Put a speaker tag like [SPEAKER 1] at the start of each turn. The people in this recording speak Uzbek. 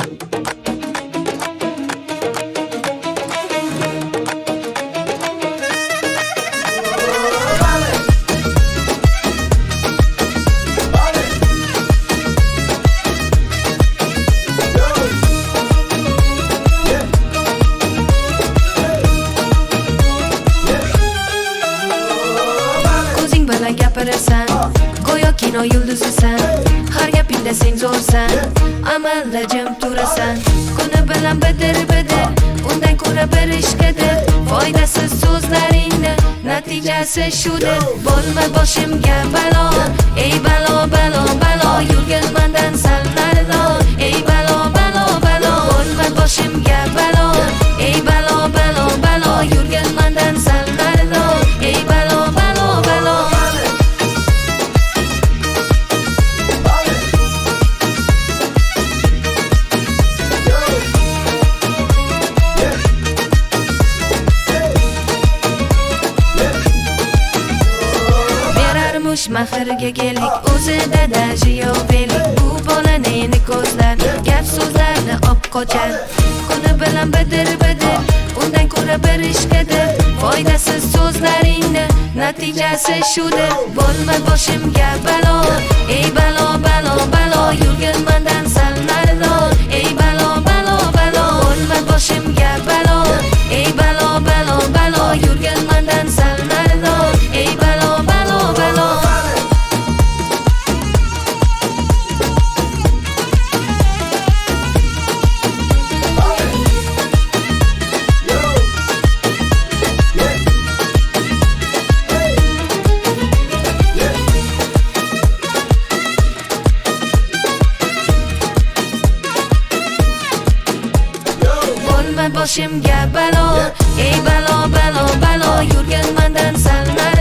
[SPEAKER 1] Ko'zing bilan gapirasan, go'yo kino yulduzisan. Har gapingda sen zo'rsan, amalda jim turasan. Kuni bilan bidir-bidir, undan ko'ra bir ishqidir. Foydasiz so'zlaringni natijasi shudir. Bo'lma boshimga balo, ey balo, balo, balo. Yurgin mendan sal narida, ey balo, balo, balo. Bo'lma boshimga balo, ey balo, balo, balo. Yurgin mendan sal narida, ey balo, balo, balo. Mahirga kelik, o'zida dajiyovelik. Bu bolani endi ko'zlar, gap so'zlarni op qochar. Kuni bilan bidir-bidir, undan ko'ra bir ishqidir. Foydasiz so'zlaringni natijasi shudir. Bo'lma boshimga balo, ey balo, balo, balo. Yurgin mendan sal narida, ey balo, balo, balo. Bo'lma boshimga balo, ey balo, balo, balo. Yurgin mendan sal narida, ey balo, balo, balo. Boshimga balo, ey balo, balo, balo. Yurgin mendan sal